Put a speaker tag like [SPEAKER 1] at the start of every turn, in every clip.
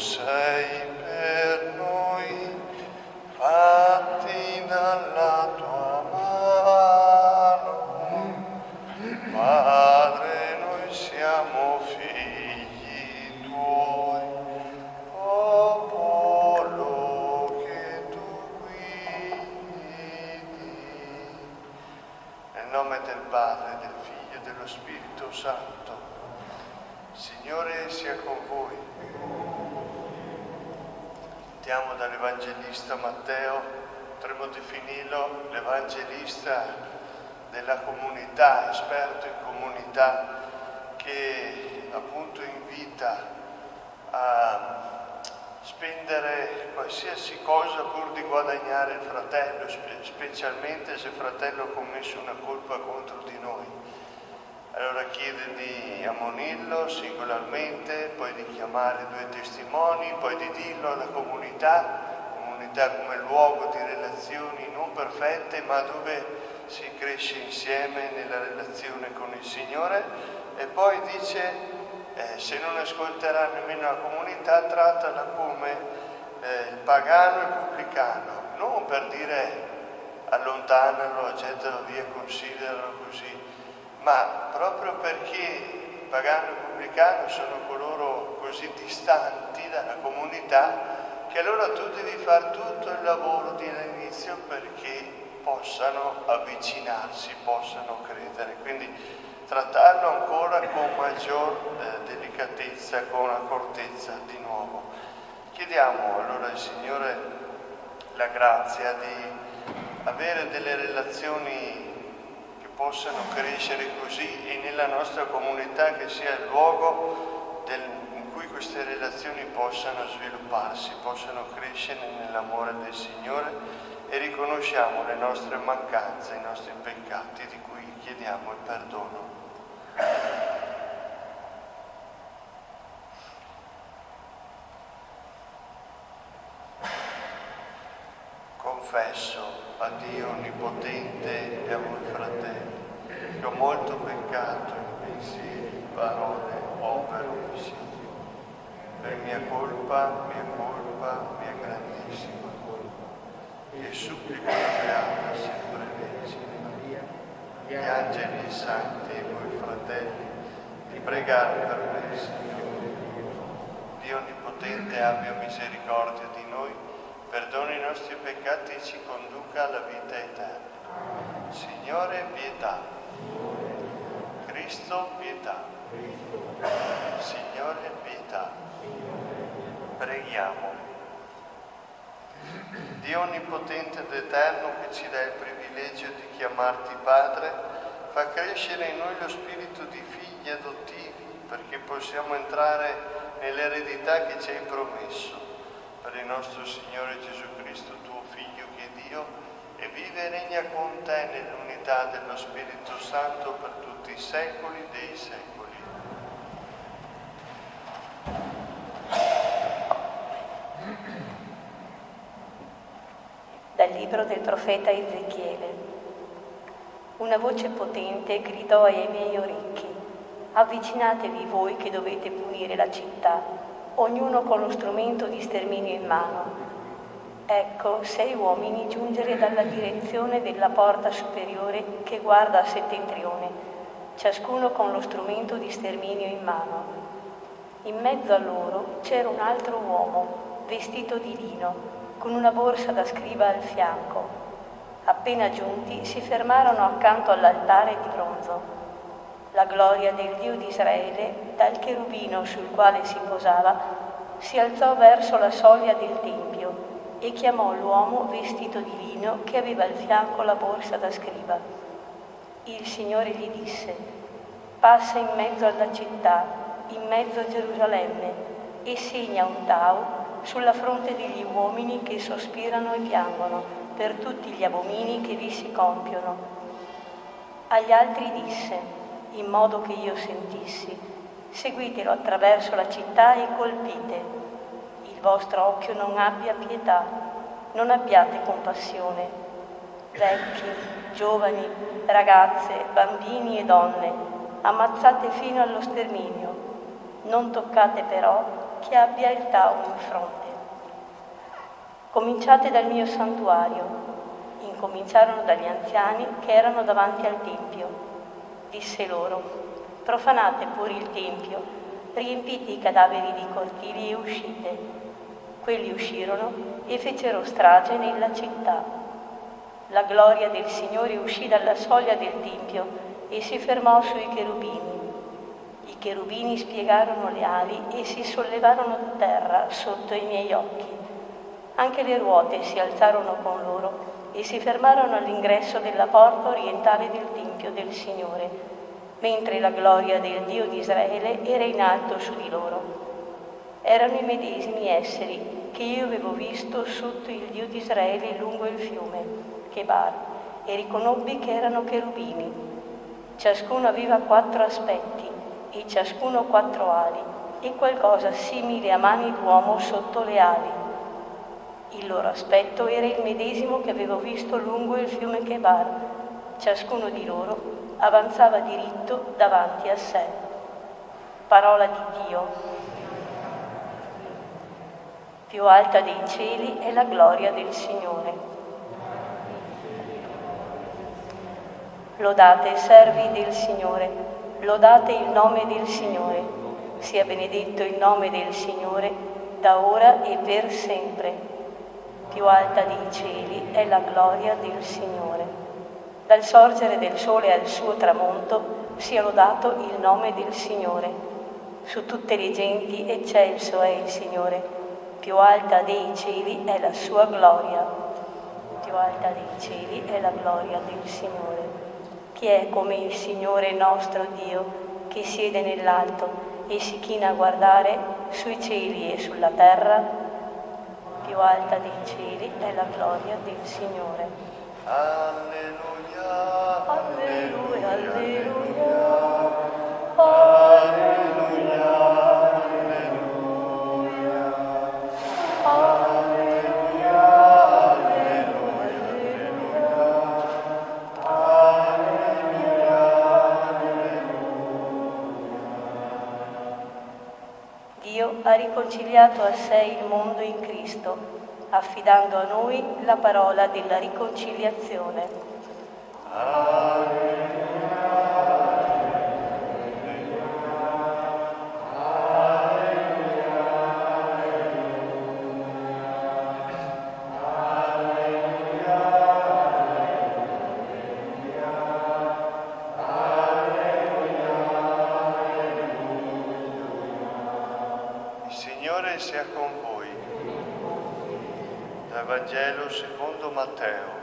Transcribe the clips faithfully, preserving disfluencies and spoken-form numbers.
[SPEAKER 1] sei per noi, fatti dalla tua mano. Padre, noi siamo figli tuoi, popolo che tu guidi. Nel nome del Padre, del Figlio e dello Spirito Santo. Signore sia con voi. Andiamo dall'Evangelista Matteo, potremmo definirlo l'Evangelista della comunità, esperto in comunità, che appunto invita a spendere qualsiasi cosa pur di guadagnare il fratello, specialmente se il fratello ha commesso una colpa contro di noi. Allora chiede di ammonirlo singolarmente, poi di chiamare due testimoni, poi di dirlo alla comunità, comunità come luogo di relazioni non perfette, ma dove si cresce insieme nella relazione con il Signore. E poi dice, eh, se non ascolterà nemmeno la comunità, trattala come eh, il pagano e il pubblicano, non per dire allontanalo, gettalo via, consideralo così, ma proprio perché pagano e pubblicano sono coloro così distanti dalla comunità che allora tu devi fare tutto il lavoro di all'inizio perché possano avvicinarsi, possano credere. Quindi trattarlo ancora con maggior eh, delicatezza, con accortezza di nuovo. Chiediamo allora al Signore la grazia di avere delle relazioni possano crescere così e nella nostra comunità che sia il luogo del, in cui queste relazioni possano svilupparsi, possano crescere nell'amore del Signore, e riconosciamo le nostre mancanze, i nostri peccati di cui chiediamo il perdono. Confesso a Dio Onnipotente e a voi fratelli che ho molto peccato in pensieri, parole, opere, omicidio. Per mia colpa, mia colpa, mia grandissima colpa. E supplico la Beata sempre Vergine Maria, gli angeli e i santi e voi fratelli, di pregare per me, Signore. Dio Onnipotente abbia misericordia di noi, perdoni i nostri peccati e ci conduca alla vita eterna. Signore, pietà. Cristo, pietà. Signore, pietà. Preghiamo. Dio Onnipotente ed Eterno, che ci dà il privilegio di chiamarti Padre, fa crescere in noi lo spirito di figli adottivi, perché possiamo entrare nell'eredità che ci hai promesso. Per il nostro Signore Gesù Cristo, tuo Figlio che è Dio, e vive e regna con te nell'unità dello Spirito Santo per tutti i secoli dei secoli.
[SPEAKER 2] Dal libro del profeta Ezechiele. Una voce potente gridò ai miei orecchi: avvicinatevi voi che dovete punire la città, ognuno con lo strumento di sterminio in mano. Ecco sei uomini giungere dalla direzione della porta superiore che guarda a settentrione, ciascuno con lo strumento di sterminio in mano. In mezzo a loro c'era un altro uomo, vestito di lino, con una borsa da scriva al fianco. Appena giunti si fermarono accanto all'altare di bronzo. La gloria del Dio di Israele, dal cherubino sul quale si posava, si alzò verso la soglia del Tempio e chiamò l'uomo vestito di lino che aveva al fianco la borsa da scriva. Il Signore gli disse: passa in mezzo alla città, in mezzo a Gerusalemme, e segna un tau sulla fronte degli uomini che sospirano e piangono per tutti gli abomini che vi si compiono. Agli altri disse, in modo che io sentissi: seguitelo attraverso la città e colpite. Il vostro occhio non abbia pietà, non abbiate compassione. Vecchi, giovani, ragazze, bambini e donne, ammazzate fino allo sterminio. Non toccate però che abbia il tauno in fronte. Cominciate dal mio santuario. Incominciarono dagli anziani che erano davanti al Tempio. Disse loro: profanate pure il Tempio, riempite i cadaveri di cortili e uscite. Quelli uscirono e fecero strage nella città. La gloria del Signore uscì dalla soglia del Tempio e si fermò sui cherubini. I cherubini spiegarono le ali e si sollevarono da terra sotto i miei occhi. Anche le ruote si alzarono con loro e si fermarono all'ingresso della porta orientale del Tempio del Signore, mentre la gloria del Dio di Israele era in alto su di loro. Erano i medesimi esseri che io avevo visto sotto il Dio di Israele lungo il fiume, Chebar, e riconobbi che erano cherubini. Ciascuno aveva quattro aspetti, e ciascuno quattro ali, e qualcosa simile a mani d'uomo sotto le ali. Il loro aspetto era il medesimo che avevo visto lungo il fiume Chebar. Ciascuno di loro avanzava diritto davanti a sé. Parola di Dio. Più alta dei cieli è la gloria del Signore. Lodate, servi del Signore, lodate il nome del Signore. Sia benedetto il nome del Signore, da ora e per sempre. Più alta dei cieli è la gloria del Signore. Dal sorgere del sole al suo tramonto sia lodato il nome del Signore. Su tutte le genti eccelso è il Signore. Più alta dei cieli è la sua gloria. Più alta dei cieli è la gloria del Signore. Chi è come il Signore nostro Dio, che siede nell'alto e si china a guardare sui cieli e sulla terra? Più alta dei cieli è la gloria del Signore.
[SPEAKER 1] Alleluia,
[SPEAKER 2] Alleluia, alleluia,
[SPEAKER 1] alleluia, alleluia, alleluia,
[SPEAKER 2] Dio ha riconciliato a sé il mondo in Cristo, affidando a noi la parola della riconciliazione.
[SPEAKER 1] Il Signore sia con voi. Dal Vangelo secondo Matteo.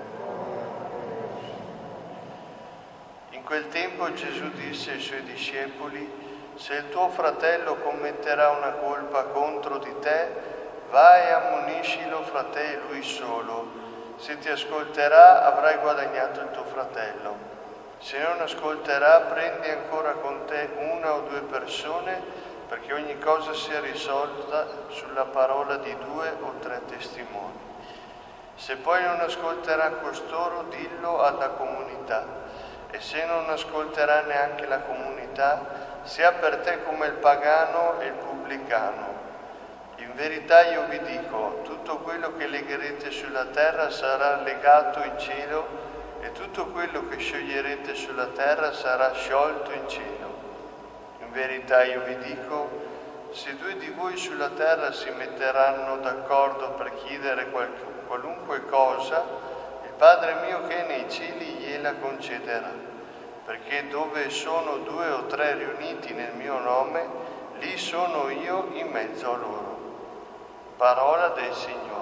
[SPEAKER 1] In quel tempo Gesù disse ai suoi discepoli: se il tuo fratello commetterà una colpa contro di te, vai e ammoniscilo fra te e lui solo. Se ti ascolterà, avrai guadagnato il tuo fratello. Se non ascolterà, prendi ancora con te una o due persone, perché ogni cosa sia risolta sulla parola di due o tre testimoni. Se poi non ascolterà costoro, dillo alla comunità, e se non ascolterà neanche la comunità, sia per te come il pagano e il pubblicano. In verità io vi dico, tutto quello che legherete sulla terra sarà legato in cielo, e tutto quello che scioglierete sulla terra sarà sciolto in cielo. In verità io vi dico, se due di voi sulla terra si metteranno d'accordo per chiedere qual- qualunque cosa, il Padre mio che è nei cieli gliela concederà. Perché dove sono due o tre riuniti nel mio nome, lì sono io in mezzo a loro. Parola del Signore.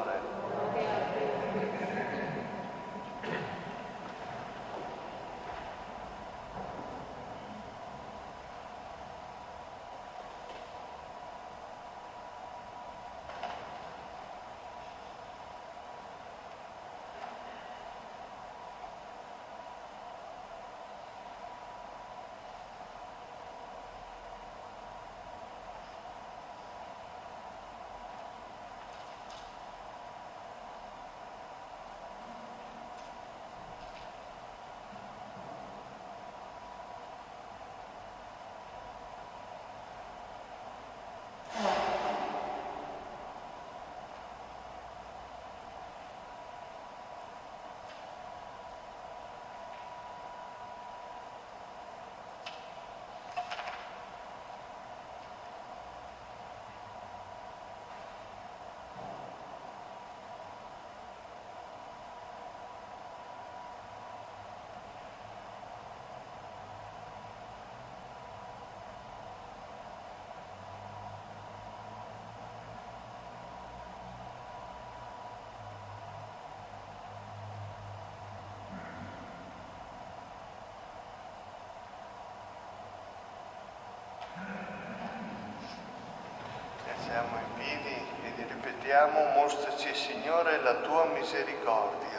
[SPEAKER 1] Stiamo in piedi e ripetiamo: mostraci, Signore, la tua misericordia.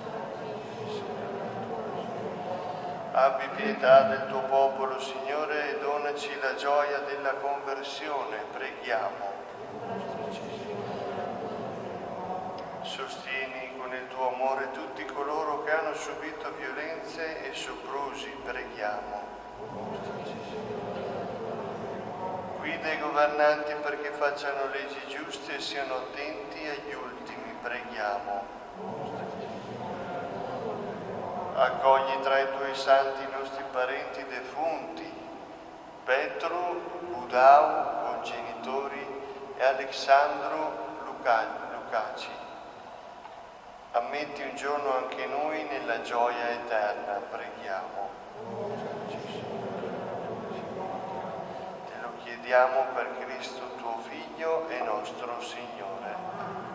[SPEAKER 1] Abbi pietà del tuo popolo, Signore, e donaci la gioia della conversione, preghiamo. Sostieni con il tuo amore tutti coloro che hanno subito violenze e soprusi, preghiamo. Guida i governanti perché facciano leggi giuste e siano attenti agli ultimi, preghiamo. Accogli tra i tuoi santi i nostri parenti defunti, Petro, Budau, congenitori, e Alessandro Lucaci. Ammetti un giorno anche noi nella gioia eterna, preghiamo. Te lo chiediamo per Cristo tuo Figlio e nostro Signore.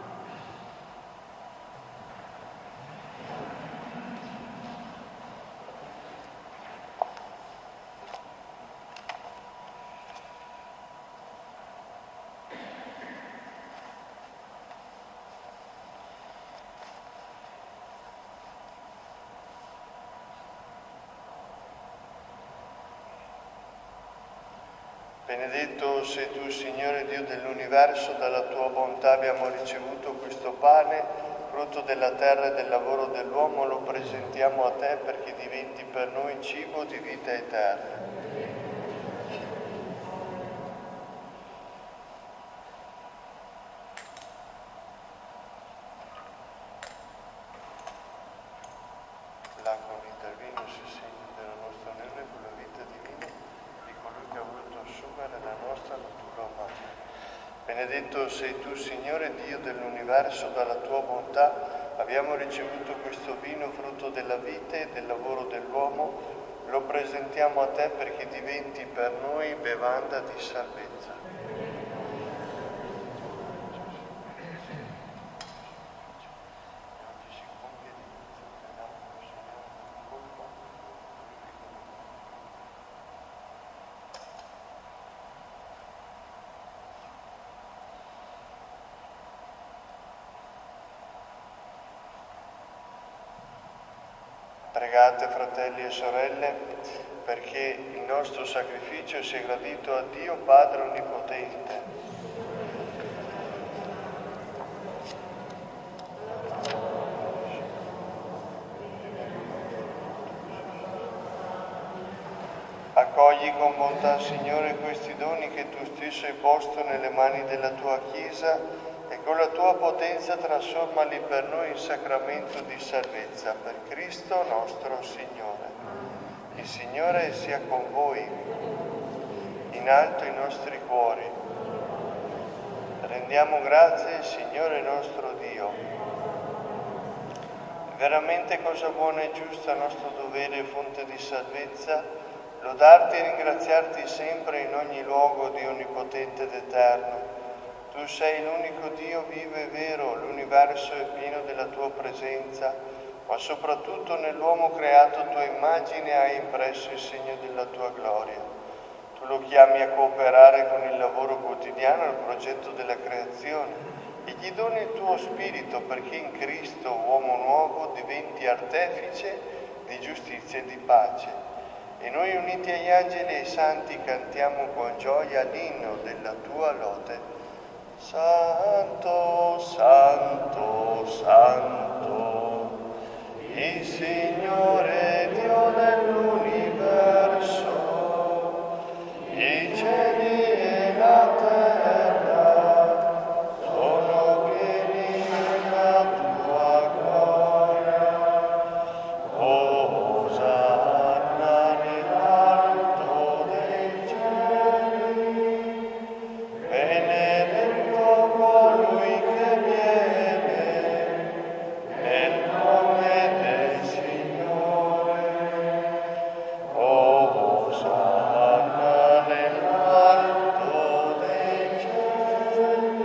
[SPEAKER 1] Benedetto sei tu, Signore Dio dell'universo, dalla tua bontà abbiamo ricevuto questo pane, frutto della terra e del lavoro dell'uomo, lo presentiamo a te perché diventi per noi cibo di vita eterna. L'acqua intervino si segno della nostra unione con la vita divina di colui che ha voluto assumere la nostra natura umana. Benedetto sei tu, Signore Dio dell'universo, dalla tua bontà abbiamo ricevuto questo vino, frutto della vita e del lavoro dell'uomo, lo presentiamo a te perché diventi per noi bevanda di salvezza. Pregate, fratelli e sorelle, perché il nostro sacrificio sia gradito a Dio Padre Onnipotente. Accogli con bontà, Signore, questi doni che tu stesso hai posto nelle mani della tua Chiesa e con la tua potenza trasformali per noi in sacramento di salvezza, per Cristo nostro Signore. Il Signore sia con voi, in alto i nostri cuori. Rendiamo grazie al Signore nostro Dio. È veramente cosa buona e giusta, nostro dovere e fonte di salvezza, lodarti e ringraziarti sempre in ogni luogo, Dio onnipotente ed eterno. Tu sei l'unico Dio vivo e vero, l'universo è pieno della tua presenza, ma soprattutto nell'uomo creato a tua immagine hai impresso il segno della tua gloria. Tu lo chiami a cooperare con il lavoro quotidiano al progetto della creazione e gli doni il tuo spirito perché in Cristo, uomo nuovo, diventi artefice di giustizia e di pace. E noi uniti agli angeli e ai santi cantiamo con gioia l'inno della tua lode. Santo, santo, santo, il Signore Dio dell'universo, i cieli e la terra sono pieni della tua gloria. Osanna nell'alto dei cieli, benedetto colui che viene nel nome del Signore. Osanna nell'alto dei cieli.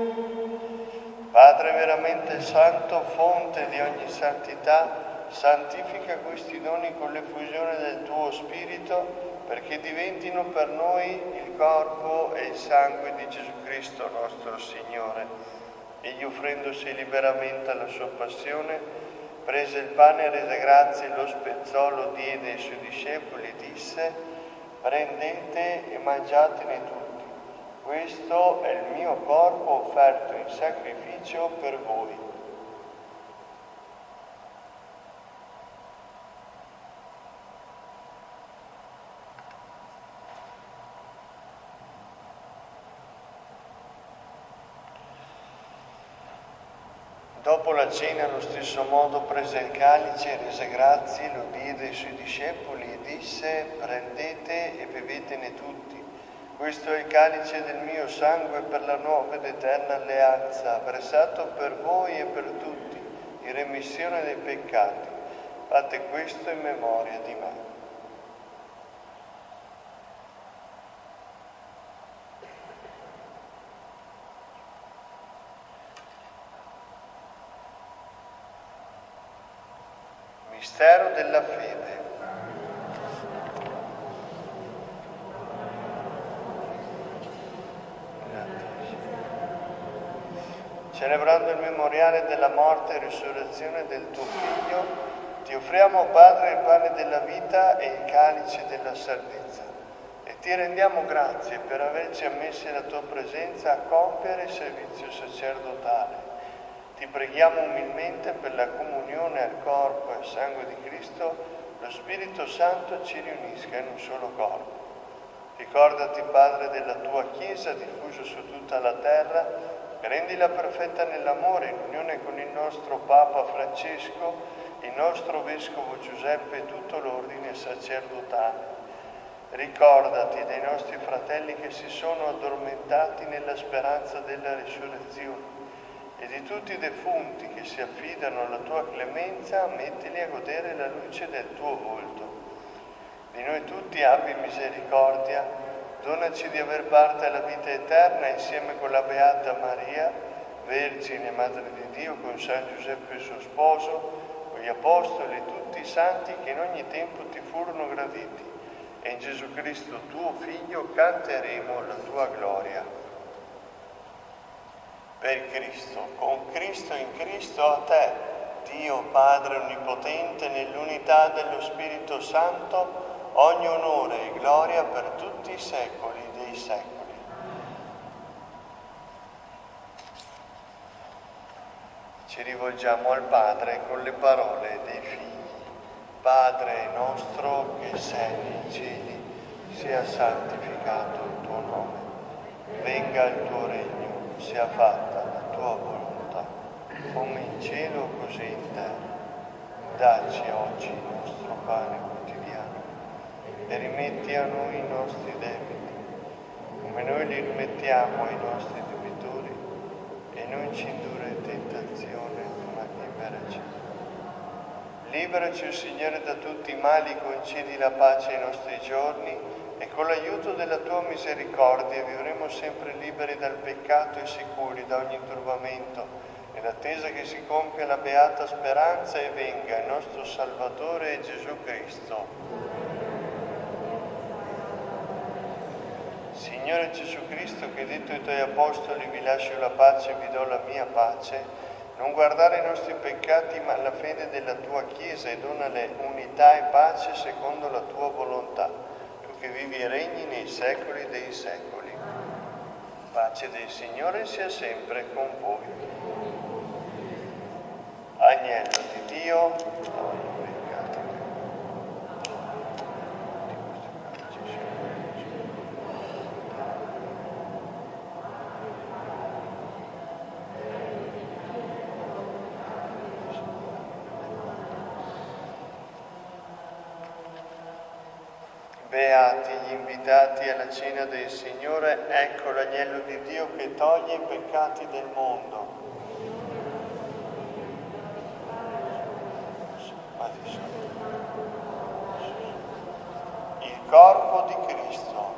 [SPEAKER 1] Padre veramente santo, fonte di ogni santità, santifica questi doni con l'effusione del tuo Spirito perché diventino per noi il corpo e il sangue di Gesù Cristo nostro Signore. Egli, offrendosi liberamente alla sua passione, prese il pane, rese grazie, lo spezzò, lo diede ai suoi discepoli e disse: prendete e mangiatene tutti, questo è il mio corpo offerto in sacrificio per voi. Dopo la cena, allo stesso modo, prese il calice, rese grazie, lo diede ai suoi discepoli e disse: prendete e bevetene tutti. Questo è il calice del mio sangue per la nuova ed eterna alleanza, versato per voi e per tutti, in remissione dei peccati. Fate questo in memoria di me. Mistero della fede. Celebrando il memoriale della morte e risurrezione del tuo Figlio, ti offriamo, Padre, il pane della vita e il calice della salvezza, e ti rendiamo grazie per averci ammessi alla tua presenza a compiere il servizio sacerdotale. Ti preghiamo umilmente per la comunione al corpo e al sangue di Cristo, lo Spirito Santo ci riunisca in un solo corpo. Ricordati, Padre, della tua Chiesa diffusa su tutta la terra, e rendila perfetta nell'amore, in unione con il nostro Papa Francesco, il nostro Vescovo Giuseppe e tutto l'ordine sacerdotale. Ricordati dei nostri fratelli che si sono addormentati nella speranza della risurrezione, e di tutti i defunti che si affidano alla tua clemenza, mettili a godere la luce del tuo volto. Di noi tutti abbi misericordia, donaci di aver parte alla vita eterna insieme con la Beata Maria, Vergine Madre di Dio, con San Giuseppe suo sposo, con gli Apostoli e tutti i santi che in ogni tempo ti furono graditi, e in Gesù Cristo tuo Figlio canteremo la tua gloria. Per Cristo, con Cristo, in Cristo, a te, Dio Padre Onnipotente, nell'unità dello Spirito Santo, ogni onore e gloria per tutti i secoli dei secoli. Ci rivolgiamo al Padre con le parole dei figli. Padre nostro che sei nei cieli, sia santificato il tuo nome. Venga il tuo regno, sia fatta la tua volontà, come in cielo così in terra. Dacci oggi il nostro pane quotidiano e rimetti a noi i nostri debiti, come noi li rimettiamo ai nostri debitori, e non ci indurre in tentazione, ma liberaci. Liberaci, Signore, da tutti i mali, concedi la pace ai nostri giorni, e con l'aiuto della tua misericordia vivremo sempre liberi dal peccato e sicuri da ogni turbamento, nell'attesa che si compia la beata speranza e venga il nostro Salvatore Gesù Cristo. Signore Gesù Cristo, che hai detto ai tuoi apostoli: vi lascio la pace e vi do la mia pace, non guardare i nostri peccati ma la fede della tua Chiesa, e donale unità e pace secondo la tua volontà, che vivi e regni nei secoli dei secoli. Pace del Signore sia sempre con voi. Agnello di Dio, peccato. Beati gli invitati alla cena del Signore, ecco l'agnello di Dio che toglie i peccati del mondo. Il corpo di Cristo.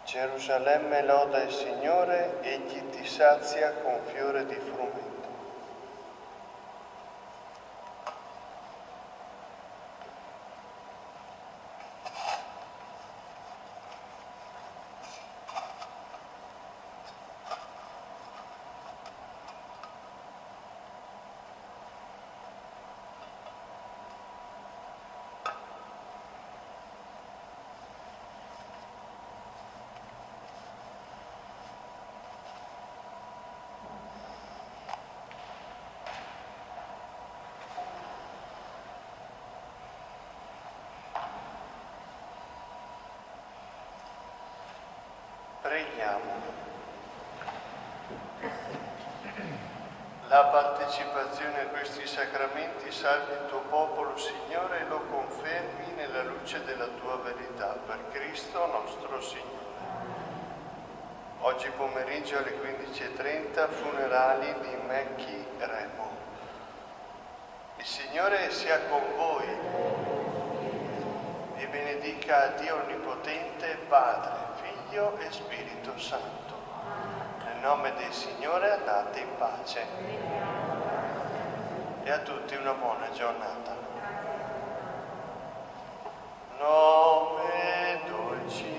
[SPEAKER 1] Gerusalemme loda il Signore, egli ti sazia con fiore di frumento. Preghiamo. La partecipazione a questi sacramenti salvi il tuo popolo, Signore, e lo confermi nella luce della tua verità, per Cristo nostro Signore. Oggi pomeriggio alle quindici e trenta, funerali di Mecchi Remo. Il Signore sia con voi. Vi benedica Dio Onnipotente, Padre, Figlio e Spirito Santo. Nel nome del Signore andate in pace. E a tutti una buona giornata. Nome dolci